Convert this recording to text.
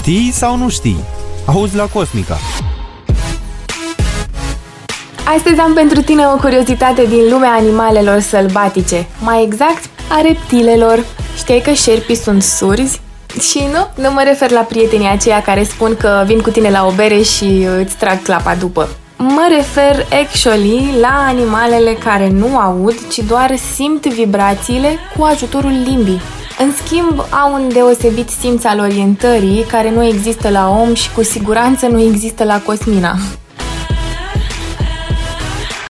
Știi sau nu știi? Auzi la Cosmica. Astăzi am pentru tine o curiozitate din lumea animalelor sălbatice, mai exact a reptilelor. Știai că șerpii sunt surzi? Și nu mă refer la prietenii aceia care spun că vin cu tine la o bere și îți trag clapa după. Mă refer actually la animalele care nu aud, ci doar simt vibrațiile cu ajutorul limbii. În schimb, au un deosebit simț al orientării care nu există la om și cu siguranță nu există la Cosmina.